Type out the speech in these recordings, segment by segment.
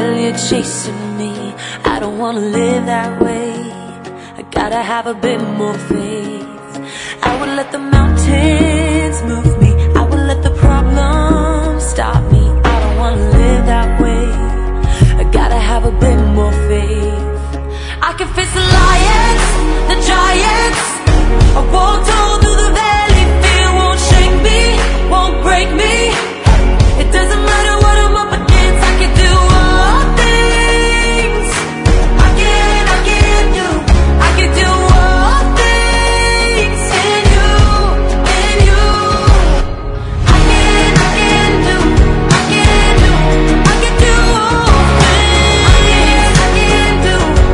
while you're chasing me. I don't wanna live that way. I gotta have a bit more faith. I would let the mountains move me. I would let the problems stop me. I don't wanna live that way. I gotta have a bit more faith. I can face the lions, the giants. I walked all through the valley. Fear won't shake me, won't break me. It doesn't matter what I'm up against. I can do all things. I can do all things in you, in you. I can do all things. I can do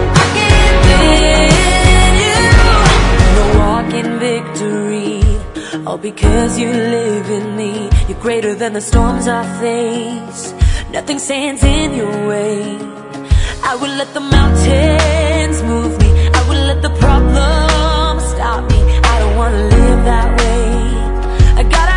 in you. No walk in victory, all because you live in me. You're greater than the storms I face. Nothing stands in your way. I will let the mountains move me. I will let the problems stop me. I don't wanna live that way. I gotta